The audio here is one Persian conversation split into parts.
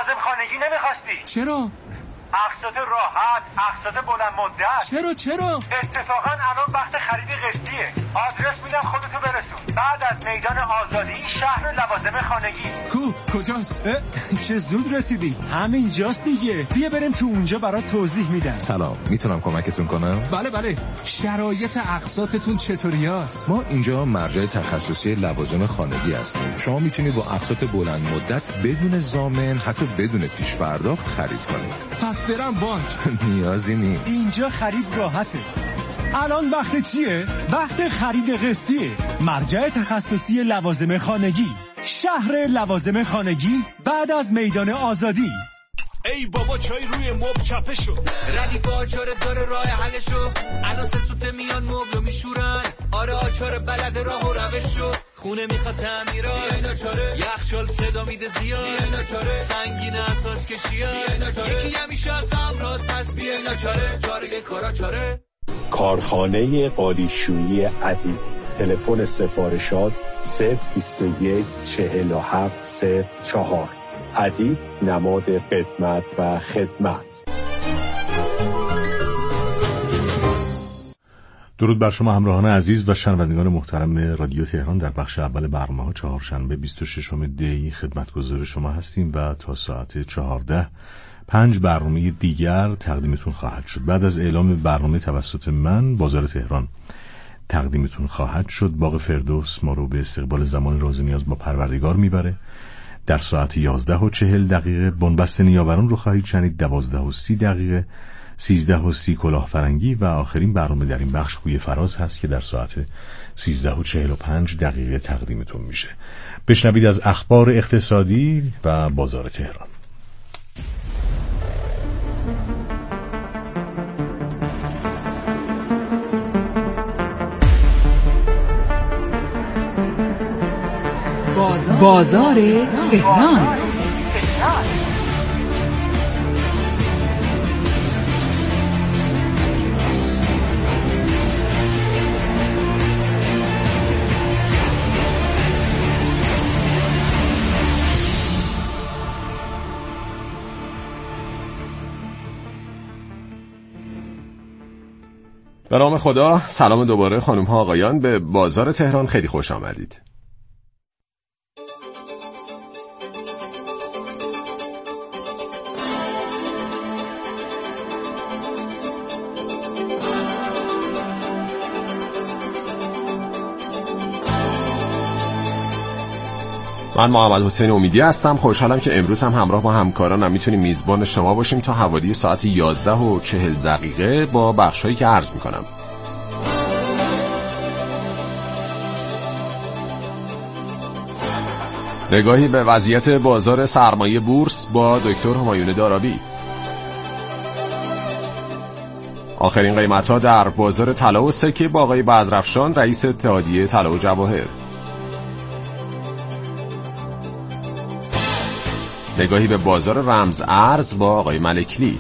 لوازم خانگی نمیخواستی؟ چرا؟ اقساط راحت، اقساط بلند مدت. چرا؟ اتفاقا الان وقت خرید قسطیه. آدرس میدم خودتو برسون. بعد از میدان آزادی شهر لوازم خانگی. کجاست؟ چه زود رسیدی. همینجاست دیگه. بیا بریم تو اونجا برات توضیح میدم. سلام، میتونم کمکتون کنم؟ بله. شرایط اقساطتون چطوریاست؟ ما اینجا مرجع تخصصی لوازم خانگی هستیم. شما میتونید با اقساط بلند مدت بدون ضامن، حتی بدون پیش پرداخت خرید کنید. پس برم بانک؟ نیازی نیست. اینجا خرید راحته. الان وقت چیه؟ وقت خرید قسطیه. مرجع تخصصی لوازم خانگی، شهر لوازم خانگی، بعد از میدان آزادی. ای بابا چای روی مبل چپه شو، ردیف آچار داره راه حلشو، الان سه سوته میان مبلو میشورن، آره آچار بلد راه و روشو، خونه میخواد تعمیرات بیاین آچاره، یخچال صدا میده زیاد بیاین آچاره، سنگین اساس کشیات بیاین آچاره، یکی همیشه از امراد پس بیاین آچاره، چاره کارا چاره. کارخانه قالیشویی ادیب. تلفن سفارشات 021 47 04. ادیب نماد قدمت و خدمت. درود بر شما همراهان عزیز و شنوندگان محترم رادیو تهران. در بخش اول برنامه‌ها چهارشنبه 26 دی خدمتگزار شما هستیم و تا ساعت 14 5 برنامه دیگر تقدیمتون خواهد شد. بعد از اعلام برنامه توسط من، بازار تهران تقدیمتون خواهد شد. باغ فردوس ما رو به استقبال زمان راز نیاز با پروردگار میبره. در ساعت 11:40 بنبست نیاوران رو خواهید شنید. 12:30 13:30 کلاه فرنگی و آخرین برنامه در این بخش خوی فراز هست که در ساعت 13:45 تقدیمتون میشه. بشنوید از اخبار اقتصادی و بازار تهران. بازار تهران. به نام خدا. سلام دوباره خانم ها آقایان، به بازار تهران خیلی خوش آمدید. من محمد حسین امیدی هستم. خوشحالم که امروز هم همراه با همکارانم میتونیم میزبان شما باشیم تا حوالی ساعت 11:40 با بخشایی که عرض میکنم. نگاهی به وضعیت بازار سرمایه بورس با دکتر همایون دارابی. آخرین قیمت‌ها در بازار طلا و سکه با آقای بزرافشان، رئیس اتحادیه طلا و جواهر. نگاهی به بازار رمز ارز با آقای ملکلی.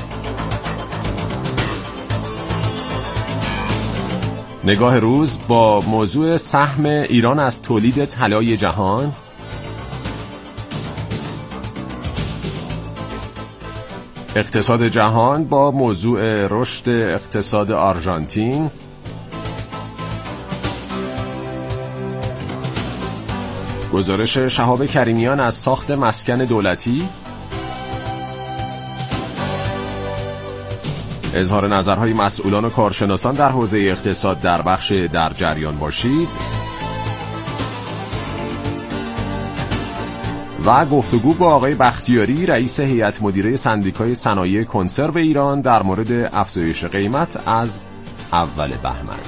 نگاه روز با موضوع سهم ایران از تولید طلای جهان. اقتصاد جهان با موضوع رشد اقتصاد آرژانتین. گزارش شهاب کریمیان از ساخت مسکن دولتی. اظهار نظرهای مسئولان و کارشناسان در حوزه اقتصاد در بخش در جریان باشید و گفتگو با آقای بختیاری، رئیس هیئت مدیره سندیکای صنایع کنسرو ایران در مورد افزایش قیمت از اول بهمن.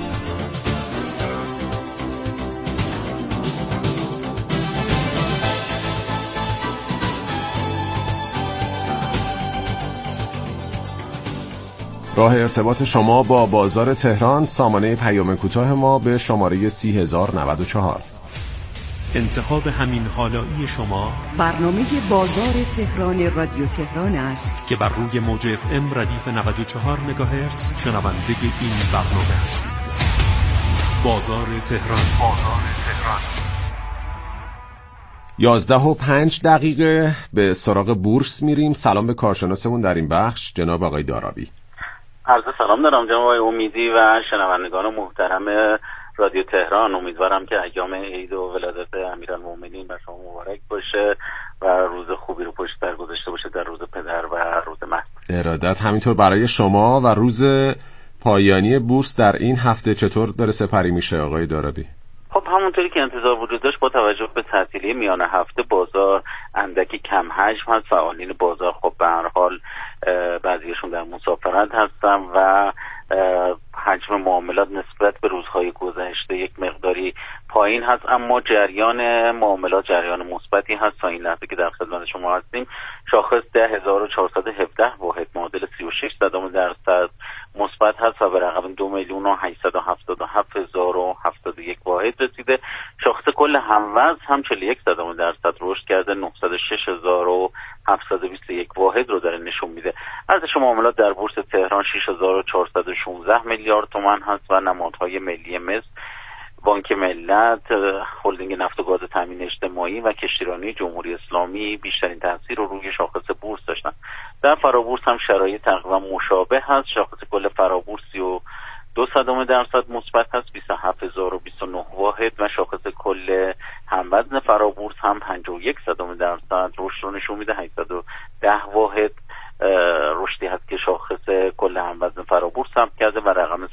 راه ارتباط شما با بازار تهران، سامانه پیام کوتاه ما به شماره 30094. انتخاب همین حالایی شما برنامه بازار تهران رادیو تهران است که بر روی موج FM ردیف 94 مگاهرتز شنونده این برنامه است. بازار تهران. 11:05 به سراغ بورس میریم. سلام به کارشناسمون در این بخش جناب آقای دارابی. عرض سلام دارم جناب آقای امیدی و شنوندگان محترم رادیو تهران. امیدوارم که ایام عید و ولادت امیرالمومنین بر شما مبارک باشه و روز خوبی رو پشت سر گذاشته باشه در روز پدر و روز مهد. ارادت همینطور برای شما. و روز پایانی بورس در این هفته چطور داره سپری میشه آقای دارابی؟ خب همونطوری که انتظار وجود داشت با توجه به تعطیلی میان هفته بازار اندکی کم حجم هست. فعالین بازار خب به هر حال بعضیشون در مسافرت هستن و حجم معاملات نسبت به روزهای گذشته یک مقداری پایین هست، اما جریان معاملات جریان مثبتی هست. تا این لحظه که در خدمت شما هستیم شاخص 10417 واحد معادل 36% مثبت هست و به رقم 2,877,071 واحد رسیده. شاخص کل هموزن هم 41% رشد کرده، 906,721 واحد رو داره نشون میده. ارزش معاملات در بورس تهران 6,416 میلیارد تومان هست و نمادهای ملی مثل بانک ملت، هلدینگ نفت و گاز تامین اجتماعی و کشتیرانی جمهوری اسلامی بیشترین تاثیر رو روی شاخص بورس داشتن. در فرابورس هم شرایط تقریبا مشابه هست. شاخص کل فرابورس 32% مثبت هست، 27,029 واحد و شاخص کل هموزن فرابورس هم 51% رشد رو نشون میده، 810 واحد رشدی هست که شاخص کل هموزن فرابورس ثبت کرده و رقم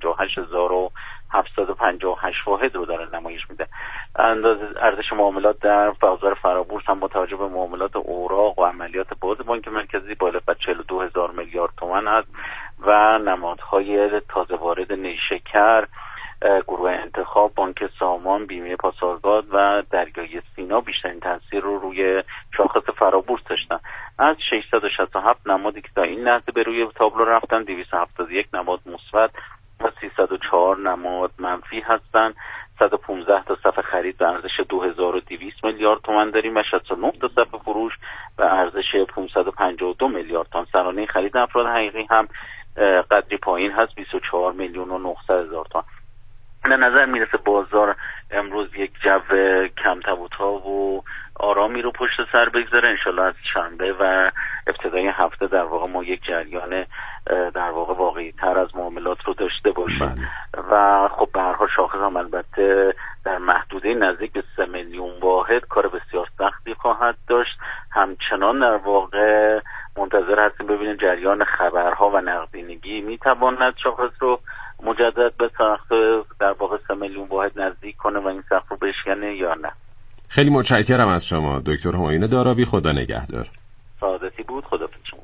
158,758 واحد رو داره نمایش میده. ارزش معاملات در بازار فرابورس هم با توجه به معاملات اوراق و عملیات باز بانک مرکزی بالغ بر 42,000 میلیارد تومان است و نمادهای تازه وارد نیشکر، گروه انتخاب، بانک سامان، بیمه پاسارگاد و دریای سینا بیشترین تاثیر رو روی شاخص فرابورس داشتن. از 667 نمادی که تا این لحظه به روی تابلو رفتن 271 نماد مثبت و 304 نماد منفی هستن. 115 تا صف خرید به ارزش 2200 میلیارد تومان داریم و 69 تا صف فروش به ارزش 552 میلیارد تومان. سرانه خرید افراد حقیقی هم قدری پایین هست، 24,900,000 تومان. به نظر میرسه بازار امروز یک جو کم تبوتا و آرامی رو پشت سر بگذاره. انشالله از شنبه و ابتدای هفته در واقع ما یک جریان در واقع واقعی تر از معاملات رو داشته باشیم و خب به هر حال شاخص هم البته در محدوده نزدیک به 3 میلیون واحد کار بسیار سختی خواهد داشت. همچنان در واقع منتظر هستیم ببینیم جریان خبرها و نقدینگی میتواند شاخص رو مجدد به سقف در واقع 3 میلیون واحد نزدیک کنه و این سقف رو بشکنه یا نه. خیلی متشکرم از شما دکتر همایون دارابی. خدا نگهدار. سعادتی بود. خدا شما.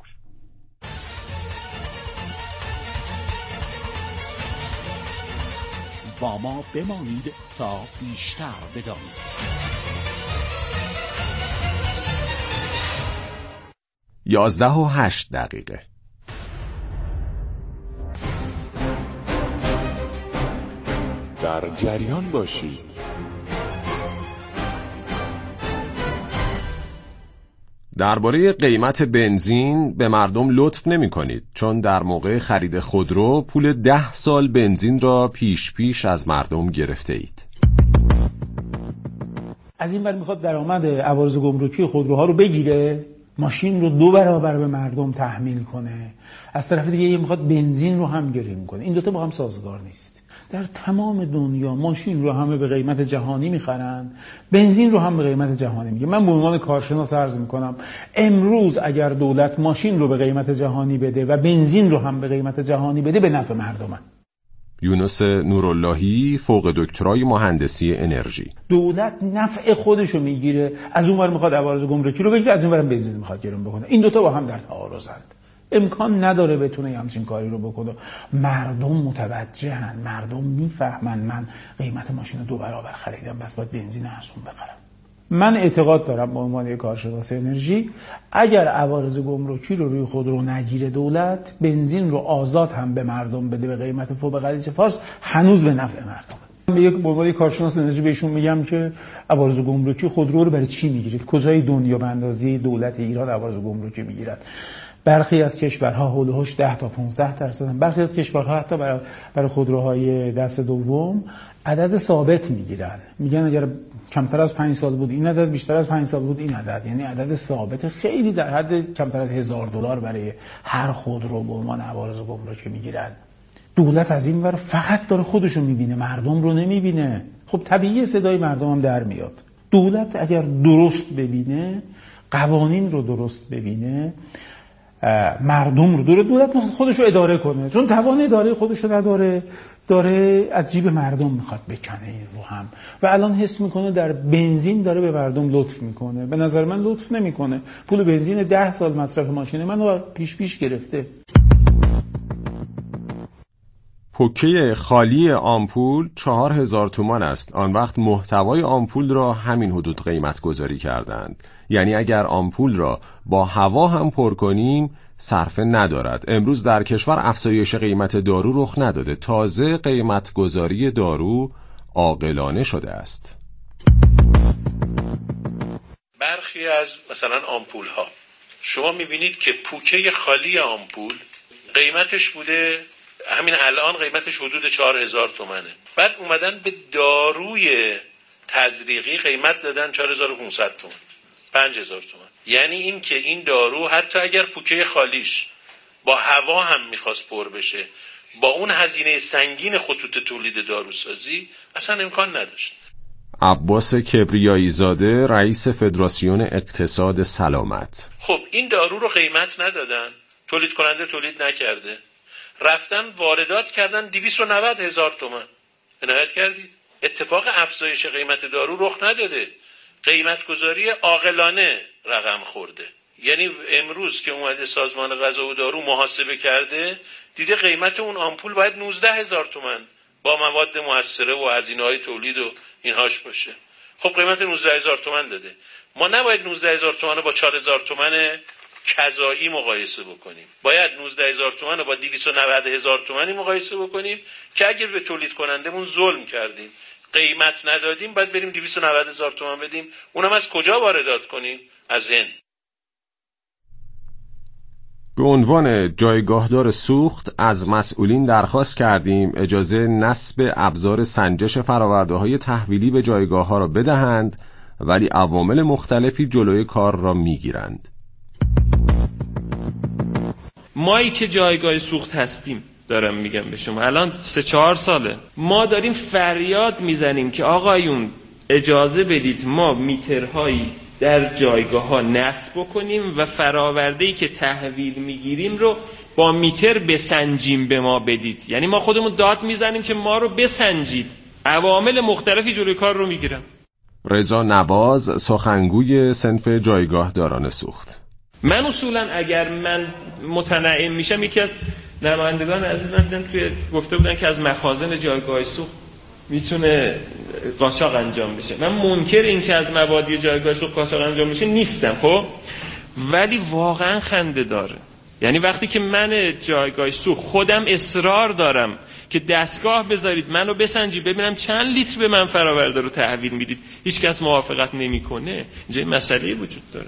با ما بمانید تا بیشتر بدانید. 11:08 در جریان باشید. درباره قیمت بنزین به مردم لطف نمی کنید، چون در موقع خرید خودرو پول 10 سال بنزین را پیش از مردم گرفته اید. از این ور میخواد درآمد عوارض گمرکی خودروها رو بگیره، ماشین رو 2 برابر به مردم تحمیل کنه، از طرف دیگه میخواد بنزین رو هم گریم کنه. این دوتا با هم سازگار نیست. در تمام دنیا ماشین رو همه به قیمت جهانی میخرن، بنزین رو هم به قیمت جهانی میگه. من به عنوان کارشناس عرض میکنم امروز اگر دولت ماشین رو به قیمت جهانی بده و بنزین رو هم به قیمت جهانی بده به نفع مردمه. یونس نوراللهی فوق دکترای مهندسی انرژی. دولت نفع خودش رو میگیره، از اون ور میخواد عوارض گمرکی رو بگیره، از این ورم بنزین میخواد گرون بکنه. این دوتا با هم در تعارضند. امکان نداره بتونه همچین کاری رو بکنه. مردم متوجهن، مردم میفهمن من قیمت ماشین رو 2 برابر خریدم بس باید بنزین ارزون بخرم. من اعتقاد دارم به عنوان یک کارشناس انرژی اگر عوارض گمرکی رو روی خودرو نگیره دولت، بنزین رو آزاد هم به مردم بده به قیمت فوق خلیج فارس، هنوز به نفع مردم. به عنوان یک کارشناس انرژی بهشون میگم که عوارض گمرکی خودرو رو برای چی میگیرید؟ کجای دنیا به اندازه دولت ایران عوارض گمرکی میگیرد؟ برخی از کشورها هول و هوش 10 تا 15%، برخی از کشورها حتی برای خودروهای دست دوم عدد ثابت میگیرن. میگن اگر کمتر از 5 سال بود این عدد، بیشتر از 5 سال بود این عدد، یعنی عدد ثابت خیلی در حد کمتر از $1000 برای هر خودرو به عنوان عوارض گمرکی میگیرن. دولت از این ور فقط داره خودشو میبینه، مردم رو نمیبینه. خب طبیعی صدای مردم هم در میاد. دولت اگر درست ببینه، قوانین رو درست ببینه، مردم رو دولت خودشو اداره کنه، چون توان اداره خودشو نداره، داره از جیب مردم میخواد بکنه این رو هم. و الان حس میکنه در بنزین داره به مردم لطف میکنه. به نظر من لطف نمیکنه. پول بنزین 10 سال مصرف ماشین منو پیش گرفته. پوکه خالی آمپول 4000 تومان است. آن وقت محتوای آمپول را همین حدود قیمت گذاری کردند. یعنی اگر آمپول را با هوا هم پر کنیم صرفه ندارد. امروز در کشور افزایش قیمت دارو رخ نداده. تازه قیمت گذاری دارو عاقلانه شده است. برخی از مثلا آمپول ها شما میبینید که پوکه خالی آمپول قیمتش بوده، همین الان قیمتش حدود 4000 تومنه. بعد اومدن به داروی تزریقی قیمت دادن 4500 تومن، 5000 تومن. یعنی این که این دارو حتی اگر پوکه خالیش با هوا هم میخواست پر بشه، با اون هزینه سنگین خطوط تولید داروسازی اصلا امکان نداشت. عباس کبریایی زاده، رئیس فدراسیون اقتصاد سلامت: خب این دارو رو قیمت ندادن، تولید کننده تولید نکرده، رفتن واردات کردن 290,000 تومان. عنایت کردید؟ اتفاق افزایش قیمت دارو رخ نداده، قیمت گذاری عاقلانه رقم خورده. یعنی امروز که اومده سازمان غذا و دارو محاسبه کرده، دیده قیمت اون آمپول باید 19,000 تومان با مواد مؤثره و هزینه‌های تولید و اینهاش باشه. خب قیمت 19,000 تومان داده. ما نباید 19,000 تومان با 4,000 تومان کذایی مقایسه بکنیم. باید 19,000 تومان با 290,000 تومانی مقایسه بکنیم که اگر به تولید کنندمون ظلم کردیم، قیمت ندادیم، باید بریم 290,000 تومان بدیم. اونم از کجا واردات کنیم؟ از هند. به عنوان جایگاهدار سوخت از مسئولین درخواست کردیم اجازه نصب ابزار سنجش فرآورده‌های تحویلی به جایگاه‌ها را بدهند، ولی عوامل مختلفی جلوی کار را میگیرند. مایی که جایگاه سوخت هستیم، دارم میگم به شما، الان 3-4 ساله ما داریم فریاد میزنیم که آقایون اجازه بدید ما میترهایی در جایگاه ها نصب بکنیم و فراورده‌ای که تحویل میگیریم رو با میتر بسنجیم، به ما بدید. یعنی ما خودمون داد میزنیم که ما رو بسنجید. عوامل مختلفی جلوی کار رو میگیرن. رضا نواز، سخنگوی صنف جایگاهداران سوخت: من اصولا اگر من متنعم میشم، یکی از نمایندگان عزیز من دیدم توی گفته بودن که از مخازن جایگاه سوخت میتونه قاچاق انجام بشه. من منکر این که از مبادی جایگاه سوخت قاچاق انجام بشه نیستم، خب، ولی واقعا خنده داره. یعنی وقتی که من جایگاه سوخت خودم اصرار دارم که دستگاه بذارید منو بسنجید ببینم چند لیتر به من فراورده رو تحویل میدید، هیچ کس موافقت نمیکنه، اینجا مسئله وجود داره.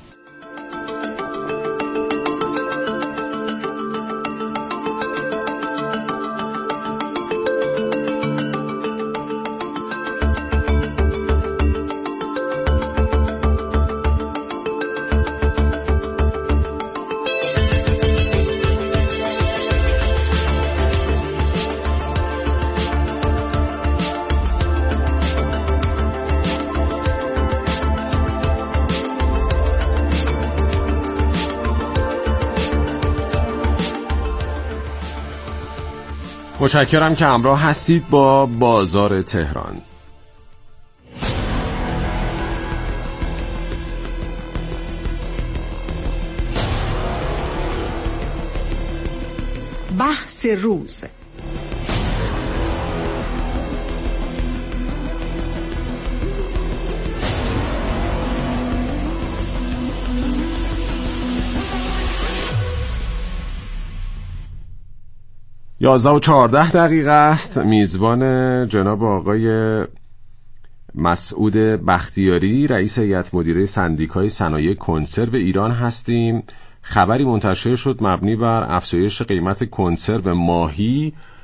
متشکرم که همراه هستید با بازار تهران. بحث روز. یازده و 14 دقیقه است. میزبان جناب آقای مسعود بختیاری، رئیس هیئت مدیره سندیکای صنایع کنسرو ایران هستیم. خبری منتشر شد مبنی بر افزایش قیمت کنسرو ماهی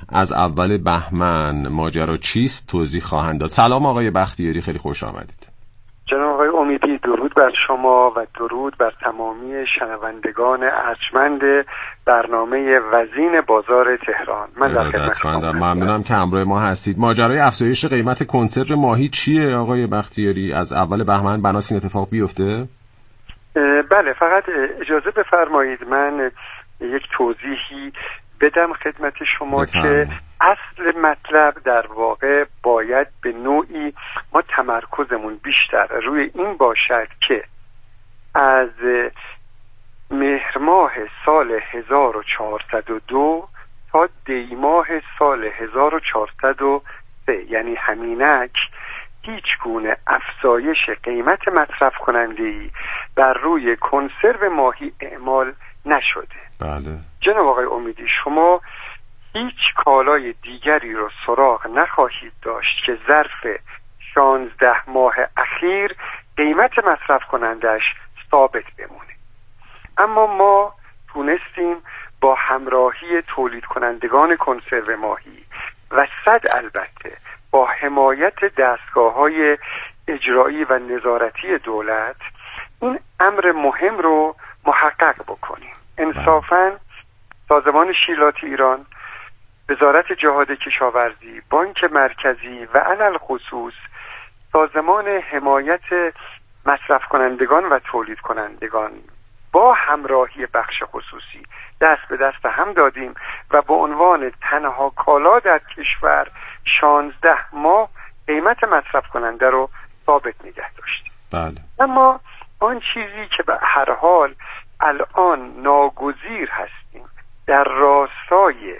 از اول بهمن ماجرا چیست توضیح خواهند داد. سلام آقای بختیاری، خیلی خوش آمدید. جناب آقای امیدی، درود بر شما و درود بر تمامی شنوندگان ارجمند برنامه وزین بازار تهران. من در خدمت شما. ممنونم که همراه ما هستید. ماجرای افزایش قیمت کنسرو ماهی چیه آقای بختیاری؟ از اول بهمن بناس این اتفاق بیفته؟ بله، فقط اجازه بفرمایید من یک توضیحی بدم خدمت شما که اصل مطلب در واقع باید به نوعی ما تمرکزمون بیشتر روی این باشد که از مهر ماه سال 1402 تا دی ماه سال 1403 یعنی همینک هیچ گونه افزایش قیمت مصرف کننده‌ای بر روی کنسرو ماهی اعمال نشده. بله. جناب آقای امیدی، شما هیچ کالای دیگری رو سراغ نخواهید داشت که ظرف 16 ماه اخیر قیمت مصرف کنندش ثابت بمونه. اما ما تونستیم با همراهی تولید کنندگان کنسرو ماهی و البته با حمایت دستگاه‌های اجرایی و نظارتی دولت این امر مهم رو محقق بکنیم. انصافاً سازمان شیلات ایران، وزارت جهاد کشاورزی، بانک مرکزی و علل خصوص سازمان حمایت مصرف کنندگان و تولید کنندگان با همراهی بخش خصوصی دست به دست هم دادیم و به عنوان تنها کالا در کشور 16 ماه قیمت مصرف کننده رو ثابت نگه داشتیم. بله. اما آن چیزی که به هر حال الان ناگزیر هستیم در راستای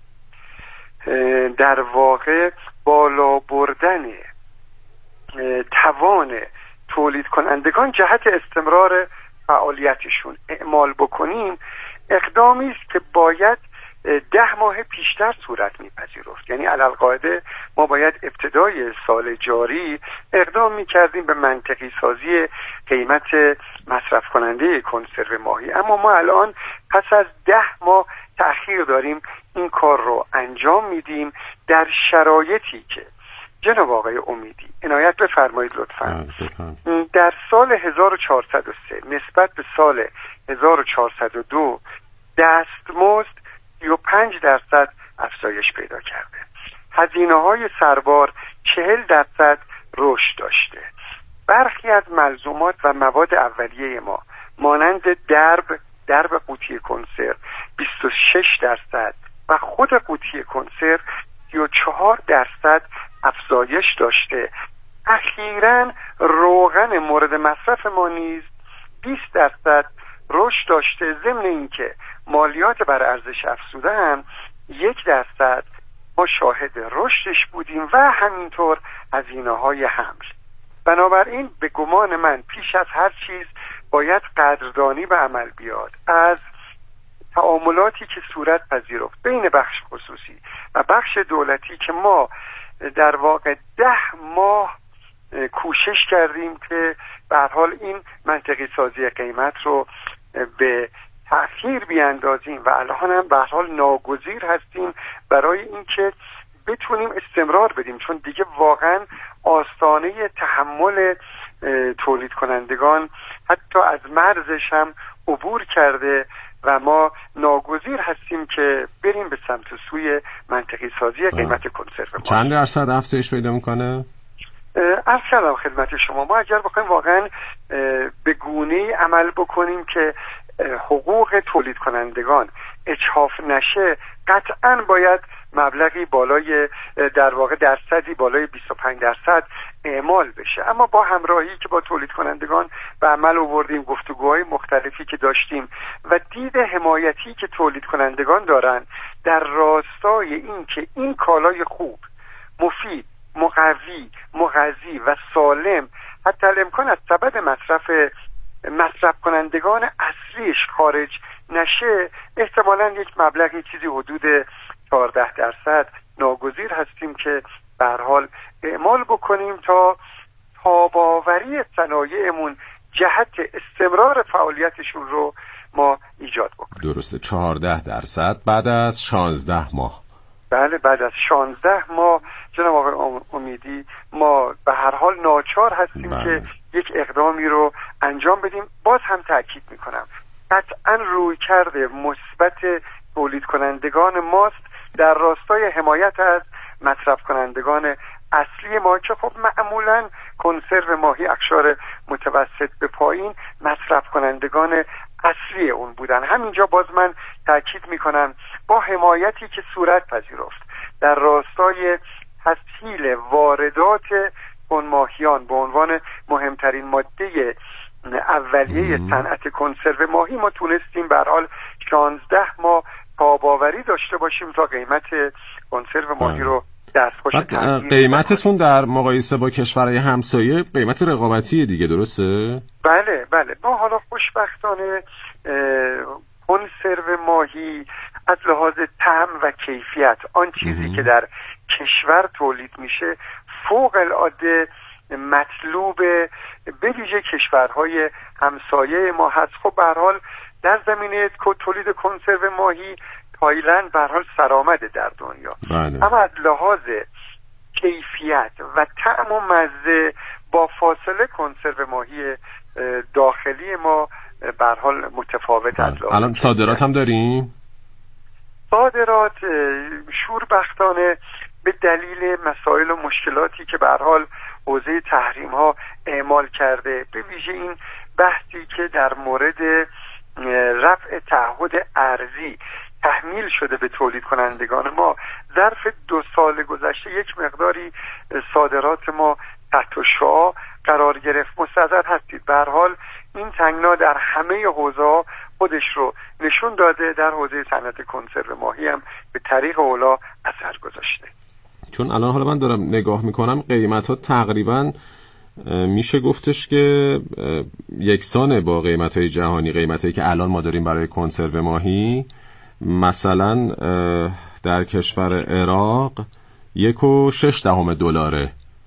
در واقع بالا بردن توان تولید کنندگان جهت استمرار فعالیتشون اعمال بکنیم، اقدامی است که باید 10 ماه پیشتر صورت میپذیرفت. یعنی علالقاعده ما باید ابتدای سال جاری اقدام میکردیم به منطقی سازی قیمت مصرف کننده کنسرو ماهی، اما ما الان پس از 10 ماه تأخیر داریم این کار رو انجام میدیم در شرایطی که جناب آقای امیدی عنایت بفرمایید لطفاً. در سال 1403 نسبت به سال 1402 دستمزد 35% افزایش پیدا کرده. هزینه‌های سربار 40% رشد داشته. برخی از ملزومات و مواد اولیه ما مانند درب قوطی کنسرو 26% و خود قوطی کنسرو 34% افزایش داشته. اخیراً روغن مورد مصرف ما نیز 20% رشد داشته، ضمن اینکه مالیات بر ارزش افزوده هم 1% ما شاهد رشدش بودیم و همینطور هزینه‌های حمل. بنابراین به گمان من پیش از هر چیز باید قدردانی به عمل بیاد از تعاملاتی که صورت پذیرفت بین بخش خصوصی و بخش دولتی که ما در واقع 10 ماه کوشش کردیم که به هر حال این منطقی سازی قیمت رو به تأخیر بیاندازیم و الان هم به هر حال ناگزیر هستیم برای اینکه بتونیم استمرار بدیم، چون دیگه واقعا آستانه تحمل تولید کنندگان حتی از مرزش هم عبور کرده و ما ناگزیر هستیم که بریم به سمت سوی منطقی سازی قیمت کنسرو. چند درصد افزایش پیدا میکنه؟ عرض کردم خدمت شما، ما اگر بخوایم واقعا به گونه‌ای عمل بکنیم که حقوق تولید کنندگان اجحاف نشه، قطعاً باید مبلغی بالای در واقع درصدی بالای 25% اعمال بشه. اما با همراهی که با تولید کنندگان به عمل آوردیم، گفتگوهای مختلفی که داشتیم و دید حمایتی که تولید کنندگان دارن در راستای این که این کالای خوب، مفید، مقوی، مغذی و سالم حتی الامکان از سبد مصرف کنندگان اصلیش خارج نشه، احتمالاً یک مبلغی چیزی حدود 14% ناگزیر هستیم که به هر حال اعمال بکنیم تا تاب‌آوری صنایعمون جهت استمرار فعالیتشون رو ما ایجاد بکنیم. درسته، 14% بعد از 16 ماه. بله بعد از 16 ماه جناب آقای امیدی ما به هر حال ناچار هستیم که یک اقدامی رو انجام بدیم. باز هم تأکید میکنم قطعا رویکرد مثبت تولید کنندگان ماست در راستای حمایت از مصرف کنندگان اصلی ما که خب معمولا کنسرو ماهی اقشار متوسط به پایین مصرف کنندگان اصلی اون بودن. همینجا باز من تأکید میکنم با حمایتی که صورت پذیرفت در راستای تسهیل واردات ماهیان به عنوان مهمترین ماده اولیه صنعت کنسرو ماهی ما تونستیم به هر حال 16 ماه تاباوری داشته باشیم تا قیمت کنسرو ماهی رو دستخوش قیمتتون در مقایسه با کشورهای همسایه قیمت رقابتی دیگه، درسته؟ بله بله. ما حالا خوشبختانه کنسرو ماهی از لحاظ طعم و کیفیت آن چیزی که در کشور تولید میشه فوق العاده مطلوب به ویژه کشورهای همسایه ما هست. خب به هر حال در زمینه تولید کنسرو ماهی تایلند به هر حال سرآمده در دنیا. اما از لحاظ کیفیت و طعم و مزه با فاصله کنسرو ماهی داخلی ما به هر حال متفاوت است. الان صادرات هم داریم؟ صادرات شوربختانه به دلیل مسائل و مشکلاتی که به هر حال حوزه تحریم ها اعمال کرده، به ویژه این بحثی که در مورد رفع تعهد ارزی تحمیل شده به تولید کنندگان ما، ظرف 2 سال گذشته یک مقداری صادرات ما تحت شعاع قرار گرفت. مستعد هستید به هر حال این تنگنا در همه حوزه‌ها خودش رو نشون داده، در حوزه صنعت کنسرو ماهی هم به طریق اولا اثر گذاشته. چون الان حالا من دارم نگاه میکنم قیمت‌ها تقریباً میشه گفتش که یکسانه با قیمت‌های جهانی. قیمتایی که الان ما داریم برای کنسرو ماهی مثلا در کشور عراق 1.6 دلاره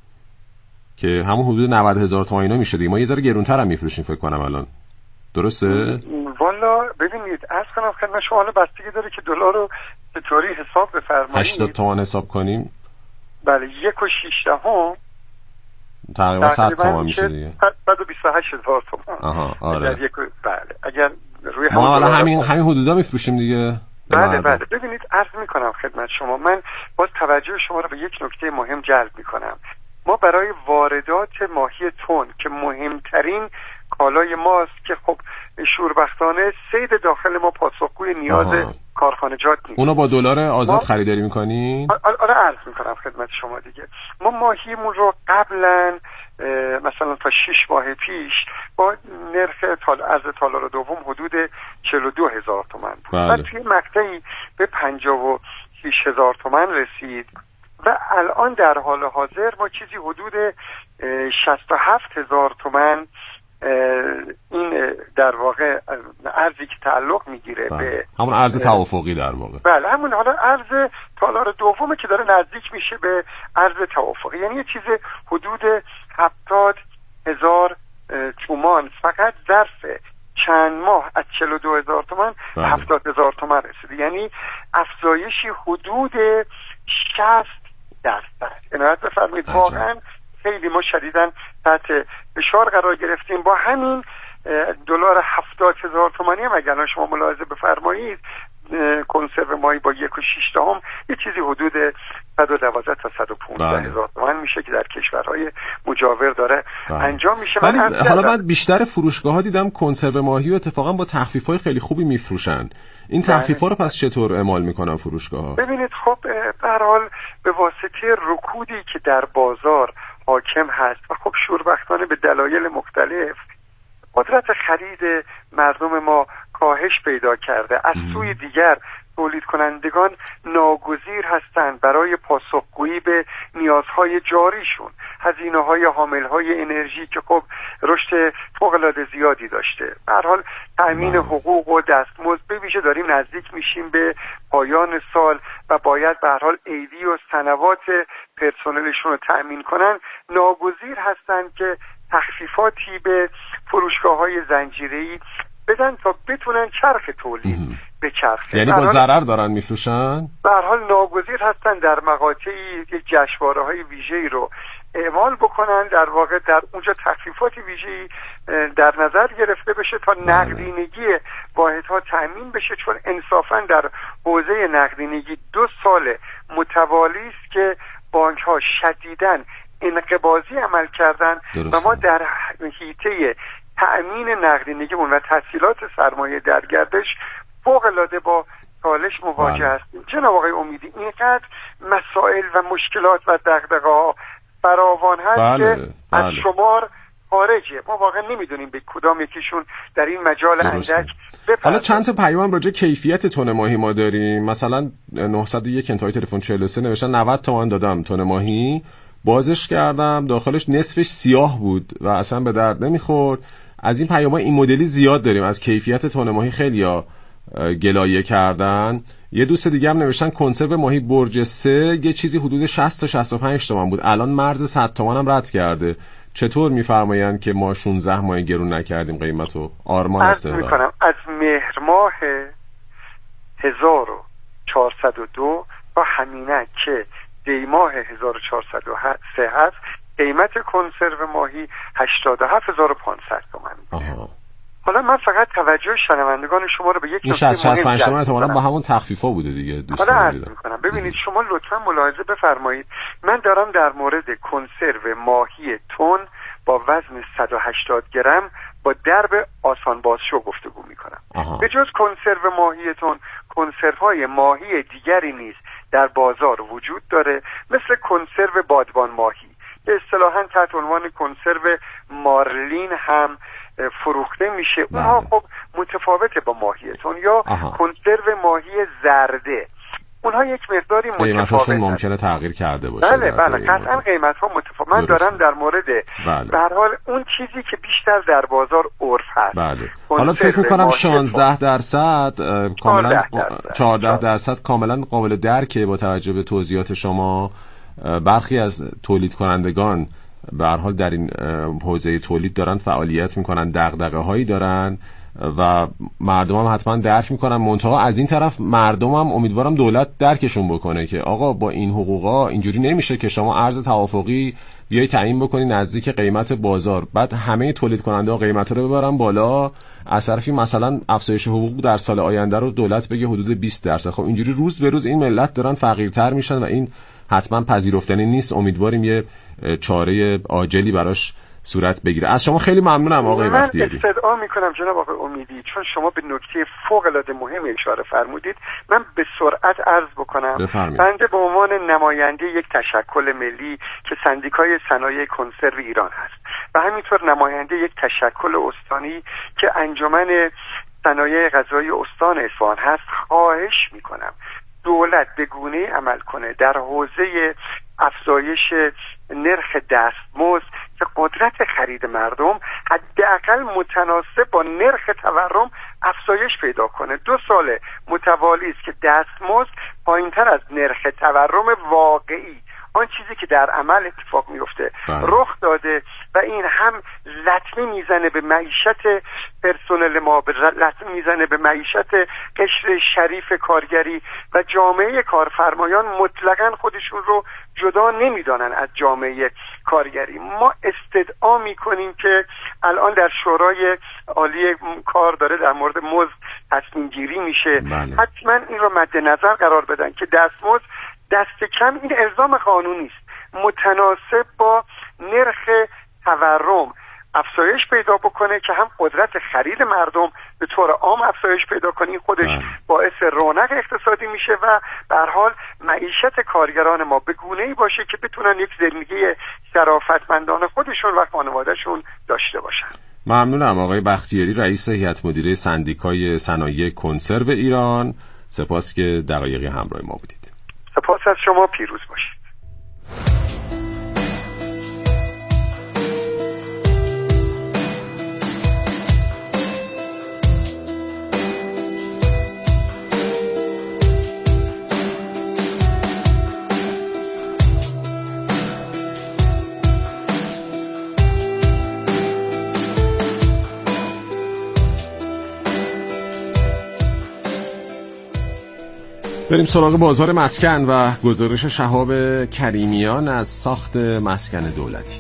که همون حدود 90,000 تومان اینا میشه دیگه. ما یه ذره گرونتر هم میفروشیم فکر کنم الان، درسته؟ والا ببینید عرض کنم خدمت شما، حالا بستگی داره که دلار رو چطوری حساب بفرمایید. 80 تومان حساب کنیم. بله 1.6 تقریبا 100 تومان میشه دیگه. 128,000 تومان. آها آره. بله اگر روی ما حالا همین حدودا میفروشیم دیگه. بله بله. ببینید عرض میکنم خدمت شما، من باز توجه شما رو به یک نکته مهم جلب میکنم. ما برای واردات ماهی تن که مهمترین کالای ماست که خب شوربختانه صید داخل ما پاسخگوی نیاز کارخانجات نیست، اونو با دلار آزاد خریداری میکنی؟ آره عرض میکنم خدمت شما دیگه. ما ماهیمون رو قبلا مثلا تا 6 ماه پیش با نرخ ارز تالار دوم حدود 42,000 تومان بود و توی مقطعی به 56,000 تومان رسید و الان در حال حاضر ما چیزی حدود 67,000 تومان این در واقع ارزی که تعلق میگیره به همون ارز توافقی در واقع. بله همون حالا ارز تالار دومه که داره نزدیک میشه به ارز توافقی، یعنی یه چیز حدود 70,000 تومان فقط ظرف چند ماه از 42,000 تومان به 70,000 تومان رسیده، یعنی افزایشی حدود 60%. عنایت بفرمایید واقعا خیلی ما شدیداً تحت فشار قرار گرفتیم. با همین دلار 70,000 تومانی هم اگر شما ملاحظه بفرمایید کنسرو ماهی با 1.6 یه چیزی حدود 112 تا 115,000 تومان میشه که در کشورهای مجاور داره انجام میشه. ولی حالا من بیشتر فروشگاه‌ها دیدم کنسرو ماهی رو اتفاقا با تخفیف‌های خیلی خوبی میفروشن. این تخفیف‌ها رو پس چطور اعمال میکنن فروشگاه‌ها؟ ببینید خب به هر حال به واسطه رکودی که در بازار حاکم هست و خب شوربختانه به دلایل مختلف قدرت خرید مردم ما کاهش پیدا کرده، از سوی دیگر تولید کنندگان ناگزیر هستند برای پاسخگویی به نیازهای جاریشون، هزینه‌های حامل‌های انرژی که خب رشد فوق‌العاده زیادی داشته. به هر حال تأمین حقوق و دستمزد به ویژه داریم نزدیک میشیم به پایان سال و باید به هر حال ایدی و سنوات پرسنلشون رو تأمین کنن، ناگزیر هستند که تخفیفاتی به فروشگاه‌های زنجیره‌ای بدن تا بتونن چرخ تولید به چرخه. یعنی با ضرر دارن میفروشن؟ به هر حال ناگزیر هستن در مقاطعی که جشنواره‌های ویژه‌ای رو اعمال بکنن، در واقع در اونجا تخفیفات ویژه‌ای در نظر گرفته بشه تا نقدینگی واحدها تأمین بشه، چون انصافا در حوزه نقدینگی 2 سال متوالی است که بانک‌ها شدیداً انقباضی عمل کردن و ما در حیطه تأمین نقدینگیمون و تسهیلات سرمایه در گردش فوق‌العاده با چالش مواجه هستیم. جناب آقای امیدی، اینقدر مسائل و مشکلات و دغدغه‌ها فراوان هست که از شمار خارجه. ما واقعا نمیدونیم به کدام یکیشون در این مجال اندک بپردازیم. حالا چند تا پیام راجع کیفیت تن ماهی ما داریم. مثلا 901 انتهای تلفن 43 نوشتن 90 تومان دادم تن ماهی، بازش کردم داخلش نصفش سیاه بود و اصلا به درد نمیخورد. از این پیام‌ها این مدلی زیاد داریم. از کیفیت تن ماهی خیلیا گلایه کردن. یه دوست دیگه هم نوشتن کنسرو ماهی برج 3 یه چیزی حدود 60 تا 65 تومان بود، الان مرز 100 تومان هم رد کرده. چطور میفرمایند که ما 16 ماه گرون نکردیم قیمتو؟ آرمان است میکنم از مهر ماه 1402 تا همینه که دی ماه 1403 هست قیمت کنسرو ماهی 87500 تومان. حالا من فقط توجه شنوندگان شما رو به یک نکته مهم 65 تومان با همون تخفیفا بوده دیگه. حالا عرض میکنم ببینید، شما لطفا ملاحظه بفرمایید، من دارم در مورد کنسرو ماهی تن با وزن 180 گرم با درب آسان بازشو گفتگو میکنم. به جز کنسرو ماهی تن، کنسروهای ماهی دیگری نیز در بازار وجود داره، مثل کنسرو بادبان ماهی که اصطلاحاً تحت عنوان کنسرو مارلین هم فروخته میشه. اونها خب متفاوته با ماهیتون. یا کنسرو ماهی زرده، اونها یک مقداری متفاوته، قیمتاشون ممکنه تغییر کرده باشه. بله قطعا قیمت ها متفاوت. من دارم در مورد به هر حال اون چیزی که بیشتر در بازار عرف هست. بله. حالا فکر میکنم 16% کاملا 14% کاملا قابل درکه با توجه به توضیحات شما. برخی از تولید کنندگان به هر حال در این حوزه تولید دارن فعالیت میکنن، دغدغه‌هایی دارن و مردم هم حتما درک میکنن. منتها از این طرف مردم هم امیدوارم دولت درکشون بکنه که آقا با این حقوقا اینجوری نمیشه که شما ارز توافقی بیای تعیین بکنی نزدیک قیمت بازار، بعد همه تولید کننده قیمتا رو ببرن بالا، از طرفی مثلا افزایش حقوق در سال آینده رو دولت بگه حدود 20%. خب اینجوری روز به روز این ملت دارن فقیرتر میشن و این حتما پذیرفتنی نیست. امیدواریم یه چاره عاجلی براش صورت بگیره. از شما خیلی ممنونم آقای بختیاری. من استدعا میکنم جناب آقای امیدی، چون شما به نکته فوق العاده مهمی اشاره فرمودید، من به سرعت عرض بکنم. بنده به عنوان نماینده یک تشکل ملی که سندیکای صنایع کنسرو ایران هست و همینطور نماینده یک تشکل استانی که انجمن صنایع غذایی استان اصفهان هست، خواهش میکنم دولت به گونه‌ای عمل کنه در حوزه افزایش نرخ دستمزد که قدرت خرید مردم حداقل متناسب با نرخ تورم افزایش پیدا کنه. 2 سال متوالی است که دستمزد پایین‌تر از نرخ تورم واقعی، آن چیزی که در عمل اتفاق میفته، رخ داده و این هم لطمه میزنه به معیشت پرسنل ما، لطمه میزنه به معیشت قشر شریف کارگری و جامعه کارفرمایان مطلقاً خودشون رو جدا نمیدانن از جامعه کارگری. ما استدعا میکنیم که الان در شورای عالی کار داره در مورد مزد تصمیم گیری میشه، حتما این رو مد نظر قرار بدن که دستمزد دست کم، این الزام قانونی است، متناسب با نرخ تورم افزایش پیدا بکنه که هم قدرت خرید مردم به طور عام افزایش پیدا کنه. این خودش باعث رونق اقتصادی میشه و به هر حال معیشت کارگران ما به گونه‌ای باشه که بتونن یک زندگی شرافتمندانه خودشون و خانوادهشون داشته باشن. ممنونم آقای بختیاری، رئیس هیئت مدیره سندیکای صنایع کنسرو ایران. سپاس که دقایقی همراه ما بودید. سپاس از شما، پیروز باشید. بریم سراغ بازار مسکن و گزارش شهاب کریمیان از ساخت مسکن دولتی.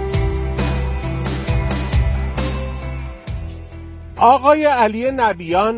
آقای علی نبیان